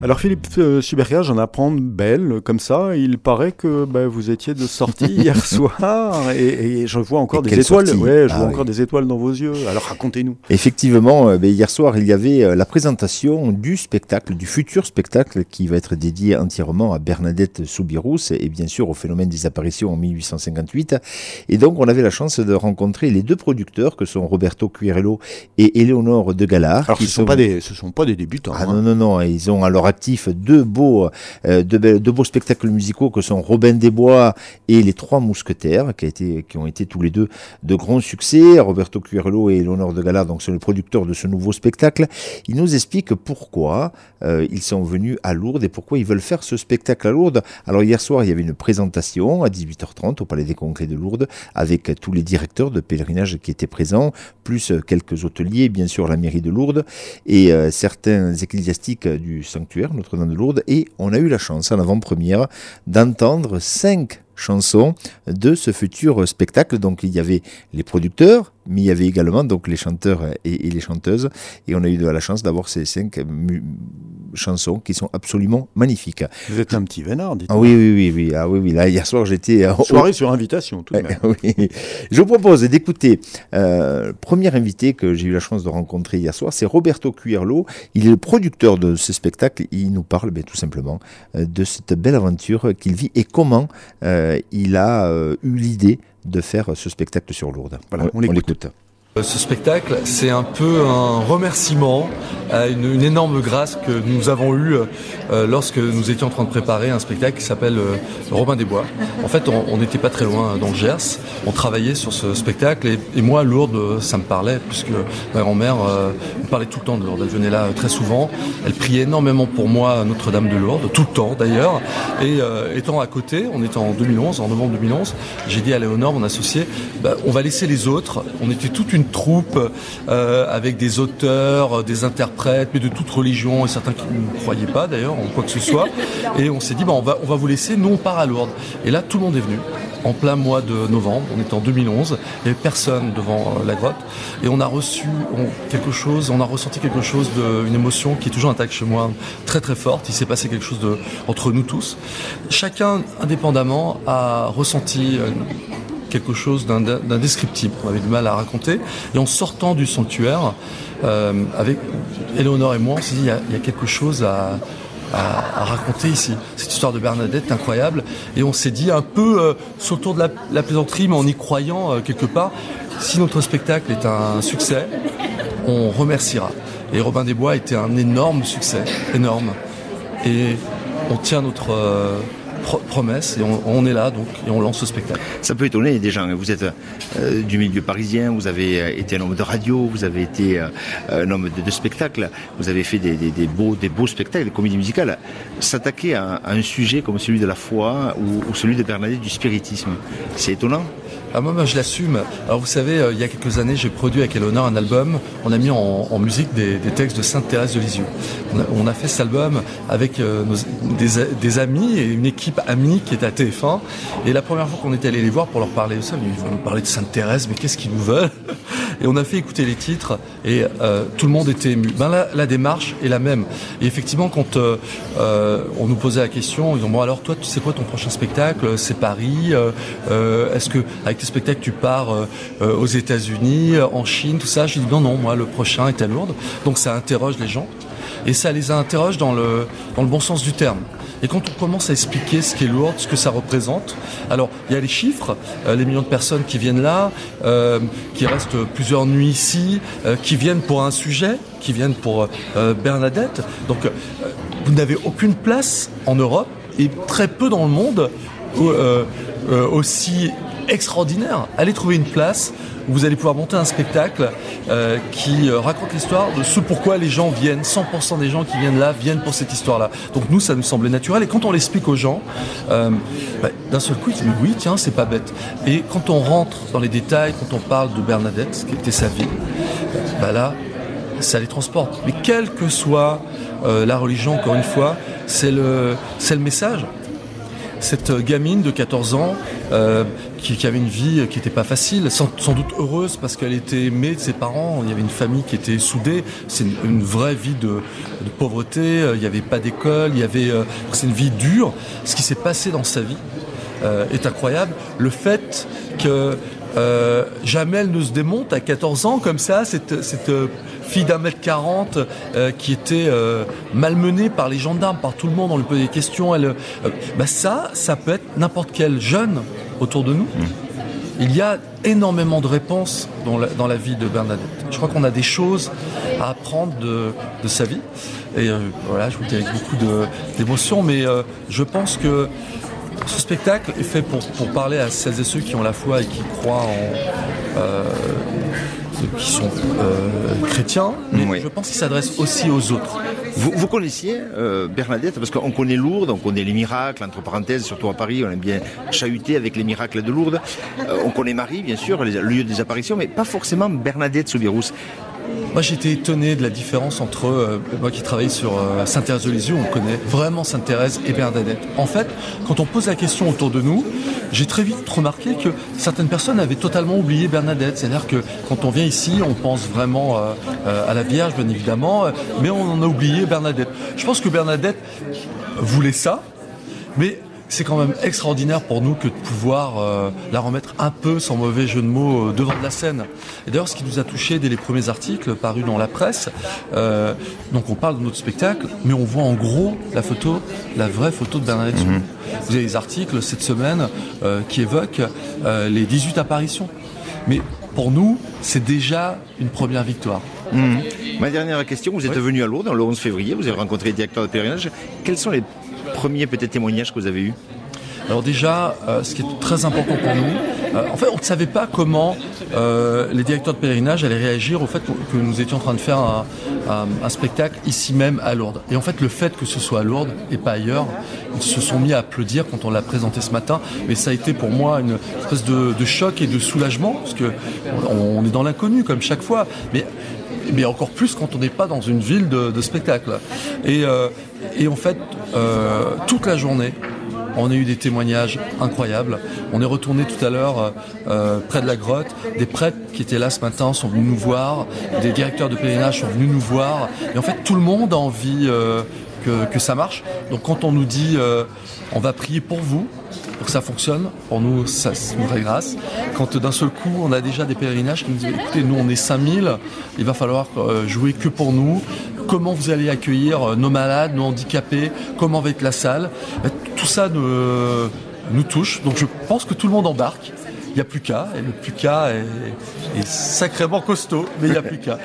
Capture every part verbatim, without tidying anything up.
Alors Philippe euh, Suberia, j'en apprends de belles comme ça. Il paraît que bah, vous étiez de sortie hier soir et, et je vois encore Et des étoiles. sortie Ouais, je ah, vois oui. encore des étoiles dans vos yeux. Alors racontez-nous. Effectivement, euh, ben, hier soir, il y avait euh, la présentation du spectacle, du futur spectacle qui va être dédié entièrement à Bernadette Soubirous et bien sûr au phénomène des apparitions en mille huit cent cinquante-huit. Et donc, on avait la chance de rencontrer les deux producteurs que sont Roberto Quirello et Éléonore de Galard. Alors qui ce ne sont, sont... pas des, ce sont pas des débutants. Ah hein. non, non, non, ils ont à leur actif deux beaux, euh, deux, be- deux beaux spectacles musicaux que sont Robin des Bois et Les Trois Mousquetaires, qui, a été, qui ont été tous les deux de grands succès. Roberto Quirello et Éléonore de Galard donc, sont les producteurs de ce nouveau spectacle. Ils nous expliquent pourquoi euh, ils sont venus à Lourdes et pourquoi ils veulent faire ce spectacle à Lourdes. Alors hier soir, il y avait une présentation à dix-huit heures trente au Palais des Congrès de Lourdes avec tous les directeurs de pèlerinage qui étaient présents, plus quelques hôteliers, bien sûr la mairie de Lourdes et euh, certains ecclésiastiques du sanctuaire Notre-Dame de Lourdes. Et on a eu la chance en avant-première d'entendre cinq chansons de ce futur spectacle. Donc il y avait les producteurs, mais il y avait également donc les chanteurs et, et les chanteuses. Et on a eu de la chance d'avoir ces cinq mu- chansons qui sont absolument magnifiques. Vous êtes un petit vénard, dites-moi. Ah oui, oui, oui, oui. Ah oui, oui. Là, hier soir, j'étais... euh, Soirée sur invitation, tout de même. oui. Je vous propose d'écouter euh, le premier invité que j'ai eu la chance de rencontrer hier soir, c'est Roberto Quirello. Il est le producteur de ce spectacle. Il nous parle ben, tout simplement euh, de cette belle aventure qu'il vit et comment euh, il a euh, eu l'idée de faire ce spectacle sur Lourdes. Voilà, on l'écoute. Ce spectacle, c'est un peu un remerciement à une, une énorme grâce que nous avons eue euh, lorsque nous étions en train de préparer un spectacle qui s'appelle euh, Robin des Bois. En fait, on n'était pas très loin dans le Gers. On travaillait sur ce spectacle et, et moi, Lourdes, ça me parlait puisque ma grand-mère euh, me parlait tout le temps de Lourdes. Elle venait là euh, très souvent. Elle priait énormément pour moi à Notre-Dame de Lourdes, tout le temps d'ailleurs. Et euh, étant à côté, on était en deux mille onze, en novembre deux mille onze, j'ai dit à Léonore, mon associé, bah, on va laisser les autres. On était toute une troupe euh, avec des auteurs, des interprètes, mais de toute religion et certains qui ne croyaient pas d'ailleurs en quoi que ce soit. Et on s'est dit bah, on va on va vous laisser, nous on part à Lourdes. Et là tout le monde est venu en plein mois de novembre, on était en deux mille onze, il n'y avait personne devant euh, la grotte et on a reçu on, quelque chose, on a ressenti quelque chose de, une émotion qui est toujours intacte chez moi, très très forte. Il s'est passé quelque chose de, entre nous tous. Chacun indépendamment a ressenti euh, quelque chose d'indescriptible, on avait du mal à raconter. Et en sortant du sanctuaire, euh, avec Éléonore et moi, on s'est dit, il y a, il y a quelque chose à, à, à raconter ici. Cette histoire de Bernadette est incroyable. Et on s'est dit, un peu euh, sur le tour de la, la plaisanterie, mais en y croyant euh, quelque part, si notre spectacle est un succès, on remerciera. Et Robin des Bois était un énorme succès, énorme. Et on tient notre... Euh, promesse et on, on est là donc et on lance ce spectacle. Ça peut étonner des gens. Vous êtes euh, du milieu parisien, vous avez été un homme de radio, vous avez été euh, un homme de, de spectacle, vous avez fait des, des, des, beaux, des beaux spectacles, des comédies musicales. S'attaquer à, à un sujet comme celui de la foi ou, ou celui de Bernadette du spiritisme, c'est étonnant. Ah, moi, moi, je l'assume. Alors, vous savez, euh, il y a quelques années, j'ai produit avec Éléonore un album. On a mis en, en musique des, des textes de Sainte Thérèse de Lisieux. On a, on a fait cet album avec euh, nos, des, des amis et une équipe amie qui était à T F un. Et la première fois qu'on était allé les voir pour leur parler de ça, ils vont nous parler de Sainte Thérèse, mais qu'est-ce qu'ils nous veulent? Et on a fait écouter les titres et euh, tout le monde était ému. Ben là, la démarche est la même. Et effectivement, quand euh, euh, on nous posait la question, ils disaient bon alors toi, tu sais quoi ton prochain spectacle? C'est Paris. Euh, euh, est-ce que avec tes spectacles tu pars euh, euh, aux États-Unis, en Chine, tout ça? J'ai dit non non, moi le prochain est à Lourdes. Donc ça interroge les gens et ça les interroge dans le dans le bon sens du terme. Et quand on commence à expliquer ce qu'est Lourdes, ce que ça représente, alors il y a les chiffres, euh, les millions de personnes qui viennent là, euh, qui restent plusieurs nuits ici, euh, qui viennent pour un sujet, qui viennent pour euh, Bernadette. Donc euh, vous n'avez aucune place en Europe et très peu dans le monde euh, euh, aussi extraordinaire. Allez trouver une place où vous allez pouvoir monter un spectacle euh, qui euh, raconte l'histoire de ce pourquoi les gens viennent. cent pour cent des gens qui viennent là viennent pour cette histoire-là. Donc nous, ça nous semblait naturel. Et quand on l'explique aux gens, euh, bah, d'un seul coup, ils disent oui, tiens, c'est pas bête. Et quand on rentre dans les détails, quand on parle de Bernadette, ce qui était sa vie, bah là, ça les transporte. Mais quelle que soit euh, la religion, encore une fois, c'est le, c'est le message. Cette gamine de quatorze ans euh, qui, qui avait une vie qui n'était pas facile, sans, sans doute heureuse parce qu'elle était aimée de ses parents. Il y avait une famille qui était soudée. C'est une, une vraie vie de, de pauvreté. Il n'y avait pas d'école. Il y avait, euh, c'est une vie dure. Ce qui s'est passé dans sa vie euh, est incroyable. Le fait que euh, Jamel ne se démonte à quatorze ans comme ça, cette, cette fille d'un mètre quarante euh, qui était euh, malmenée par les gendarmes, par tout le monde, on lui posait des questions. Elle, euh, bah ça, ça peut être n'importe quel jeune autour de nous. Mmh. Il y a énormément de réponses dans la, dans la vie de Bernadette. Je crois qu'on a des choses à apprendre de, de sa vie. Et euh, voilà, je vous le dis avec beaucoup de, d'émotion, mais euh, je pense que ce spectacle est fait pour, pour parler à celles et ceux qui ont la foi et qui croient en... Euh, qui sont euh, chrétiens, mais oui. Je pense qu'il s'adresse aussi aux autres. Vous, vous connaissiez euh, Bernadette, parce qu'on connaît Lourdes, on connaît les miracles, entre parenthèses, surtout à Paris, on aime bien chahuter avec les miracles de Lourdes. Euh, on connaît Marie, bien sûr, le lieu des apparitions, mais pas forcément Bernadette Soubirous. Moi, j'étais étonné de la différence entre euh, moi qui travaille sur euh, Sainte-Thérèse de Lisieux, on connaît vraiment Sainte-Thérèse et Bernadette. En fait, quand on pose la question autour de nous, j'ai très vite remarqué que certaines personnes avaient totalement oublié Bernadette. C'est-à-dire que quand on vient ici, on pense vraiment euh, euh, à la Vierge, bien évidemment, euh, mais on en a oublié Bernadette. Je pense que Bernadette voulait ça, mais c'est quand même extraordinaire pour nous que de pouvoir euh, la remettre un peu, sans mauvais jeu de mots, euh, devant de la scène. Et d'ailleurs, ce qui nous a touchés dès les premiers articles parus dans la presse, euh, donc on parle de notre spectacle, mais on voit en gros la photo, la vraie photo de Bernadette Soubirous. Mmh. Vous avez des articles cette semaine euh, qui évoquent euh, les dix-huit apparitions. Mais pour nous, c'est déjà une première victoire. Mmh. Ma dernière question, vous êtes oui. venu à Lourdes le onze février, vous avez rencontré les directeurs de pèlerinage. Quels sont les premiers peut-être témoignages que vous avez eus? Alors déjà, euh, ce qui est très important pour nous, euh, en fait, on ne savait pas comment euh, les directeurs de pèlerinage allaient réagir au fait que, que nous étions en train de faire un, un, un spectacle ici même à Lourdes. Et en fait, le fait que ce soit à Lourdes et pas ailleurs, ils se sont mis à applaudir quand on l'a présenté ce matin. Mais ça a été pour moi une espèce de, de choc et de soulagement, parce que on, on est dans l'inconnu comme chaque fois. Mais mais encore plus quand on n'est pas dans une ville de, de spectacle. Et, euh, et en fait, euh, toute la journée, on a eu des témoignages incroyables. On est retourné tout à l'heure euh, près de la grotte. Des prêtres qui étaient là ce matin sont venus nous voir. Des directeurs de pèlerinage sont venus nous voir. Et en fait, tout le monde a envie euh, que, que ça marche. Donc quand on nous dit euh, on va prier pour vous, pour que ça fonctionne, pour nous, ça, c'est une vraie grâce. Quand d'un seul coup, on a déjà des pèlerinages qui nous disent écoutez, nous on est cinq mille, il va falloir euh, jouer que pour nous. Comment vous allez accueillir euh, nos malades, nos handicapés, comment va être la salle. Tout ça nous, nous touche, donc je pense que tout le monde embarque. Il n'y a plus qu'à, et le plus qu'à est, est sacrément costaud, mais il n'y a plus qu'à.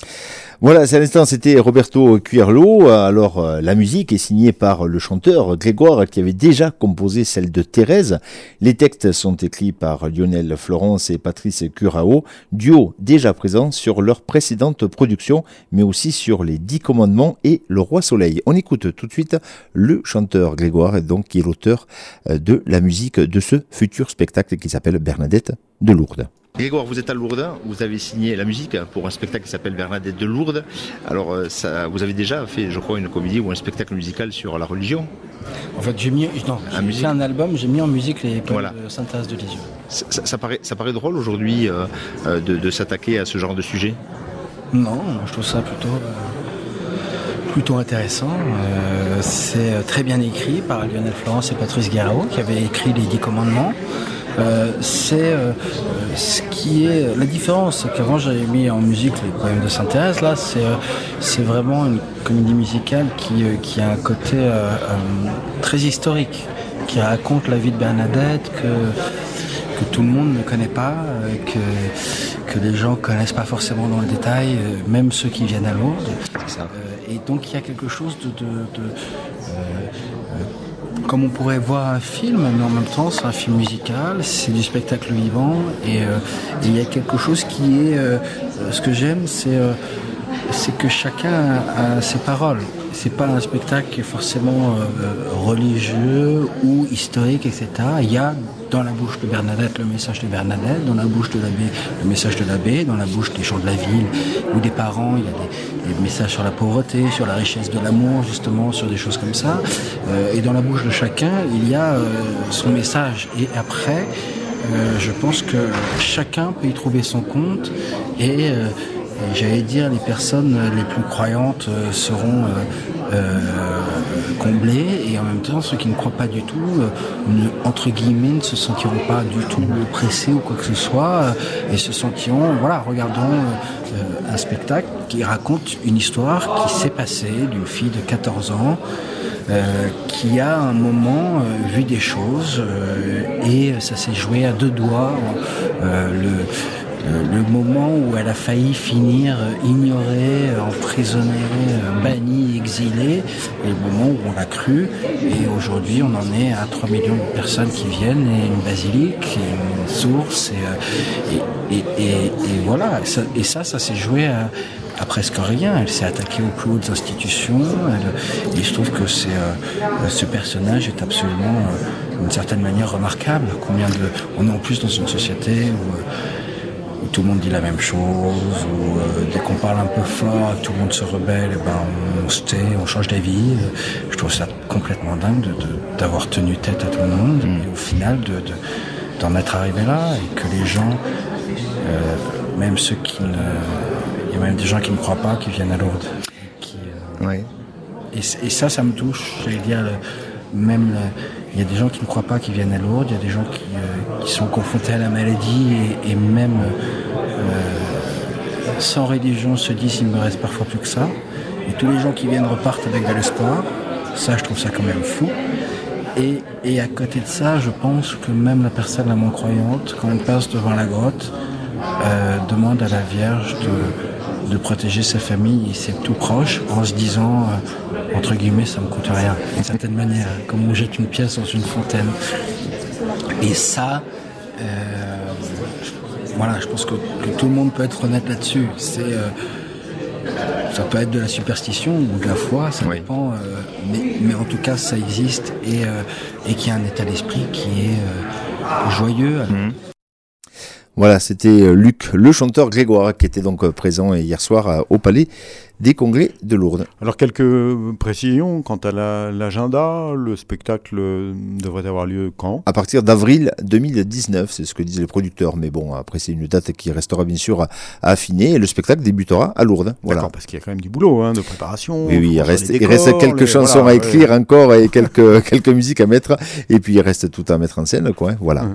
Voilà, c'est à l'instant, c'était Roberto Cuerlo. Alors, euh, la musique est signée par le chanteur Grégoire, qui avait déjà composé celle de Thérèse. Les textes sont écrits par Lionel Florence et Patrice Curao, duo déjà présent sur leur précédente production, mais aussi sur les Dix Commandements et Le Roi Soleil. On écoute tout de suite le chanteur Grégoire, donc, qui est l'auteur de la musique de ce futur spectacle qui s'appelle Bernadette de Lourdes. Grégoire, vous êtes à Lourdes, vous avez signé la musique pour un spectacle qui s'appelle Bernadette de Lourdes. Alors, ça, vous avez déjà fait, je crois, une comédie ou un spectacle musical sur la religion? En fait, j'ai mis, non, j'ai fait un album, j'ai mis en musique les poèmes voilà. de Sainte-Thérèse de Lisieux. Ça, ça, ça, paraît, ça paraît drôle aujourd'hui euh, de, de s'attaquer à ce genre de sujet? Non, je trouve ça plutôt... Euh... plutôt intéressant. Euh, c'est très bien écrit par Lionel Florence et Patrice Guérao qui avaient écrit les Dix Commandements. Euh, c'est euh, ce qui est la différence, c'est qu'avant j'avais mis en musique les poèmes de Sainte-Thérèse. Là, c'est euh, c'est vraiment une comédie musicale qui euh, qui a un côté euh, euh, très historique, qui raconte la vie de Bernadette que que tout le monde ne connaît pas, euh, que que les gens connaissent pas forcément dans le détail, euh, même ceux qui viennent à Lourdes. C'est ça. Euh, et donc il y a quelque chose de, de, de euh, comme on pourrait voir un film, mais en même temps c'est un film musical, c'est du spectacle vivant, et euh, il y a quelque chose qui est, euh, ce que j'aime, c'est euh, c'est que chacun a, a ses paroles. C'est pas un spectacle qui est forcément euh, religieux ou historique, et cetera. Il y a dans la bouche de Bernadette le message de Bernadette, dans la bouche de l'abbé le message de l'abbé, dans la bouche des gens de la ville ou des parents, il y a des, des messages sur la pauvreté, sur la richesse de l'amour, justement, sur des choses comme ça. Euh, et dans la bouche de chacun, il y a euh, son message. Et après, euh, je pense que chacun peut y trouver son compte et, euh, et j'allais dire les personnes les plus croyantes euh, seront euh, euh, comblées et en même temps ceux qui ne croient pas du tout, euh, ne, entre guillemets, ne se sentiront pas du tout pressés ou quoi que ce soit euh, et se sentiront, voilà, regardons euh, un spectacle qui raconte une histoire qui s'est passée d'une fille de quatorze ans Euh, qui a un moment euh, vu des choses euh, et ça s'est joué à deux doigts. Euh, le, le, le moment où elle a failli finir ignorée, emprisonnée, bannie, exilée, et le moment où on l'a cru. Et aujourd'hui, on en est à trois millions de personnes qui viennent et une basilique, et une source, et, et, et, et, et voilà. Et ça, et ça, ça s'est joué à à presque rien. Elle s'est attaquée aux plus hautes institutions. Elle, et je trouve que c'est, euh, ce personnage est absolument, euh, d'une certaine manière, remarquable. Combien de, on est en plus dans une société où, euh, où tout le monde dit la même chose, où euh, dès qu'on parle un peu fort, tout le monde se rebelle, et ben on, on se tait, on change d'avis. Je trouve ça complètement dingue de, de, d'avoir tenu tête à tout le monde mmh. et au final de, de, d'en être arrivé là et que les gens, euh, même ceux qui ne il y a même des gens qui ne croient pas, qui viennent à Lourdes. Qui, euh, ouais. et, et ça, ça me touche. J'allais dire, le, même le, il y a des gens qui ne croient pas, qui viennent à Lourdes. Il y a des gens qui, euh, qui sont confrontés à la maladie et, et même euh, sans religion se disent il me reste parfois plus que ça. Et tous les gens qui viennent repartent avec de l'espoir. Ça, je trouve ça quand même fou. Et, et à côté de ça, je pense que même la personne la moins croyante, quand on passe devant la grotte, euh, demande à la Vierge de de protéger sa famille et ses tout proches en se disant, euh, entre guillemets, ça me coûte rien, d'une certaine manière, comme on jette une pièce dans une fontaine. Et ça, euh, voilà, je pense que, que tout le monde peut être honnête là-dessus. C'est, euh, ça peut être de la superstition ou de la foi, ça oui. dépend, euh, mais, mais en tout cas, ça existe et, euh, et qu'il y a un état d'esprit qui est euh, joyeux. Mmh. Voilà, c'était Luc, le chanteur Grégoire, qui était donc présent hier soir au Palais des Congrès de Lourdes. Alors, quelques précisions quant à la, l'agenda. Le spectacle devrait avoir lieu quand ? À partir d'avril deux mille dix-neuf, c'est ce que disent les producteurs. Mais bon, après, c'est une date qui restera bien sûr à, à affiner. Et le spectacle débutera à Lourdes. Voilà. D'accord, parce qu'il y a quand même du boulot, hein, de préparation. Oui, oui, il reste, décors, il reste quelques les, chansons voilà, à écrire ouais. encore et quelques, quelques musiques à mettre. Et puis, il reste tout à mettre en scène, quoi. Voilà. Mmh.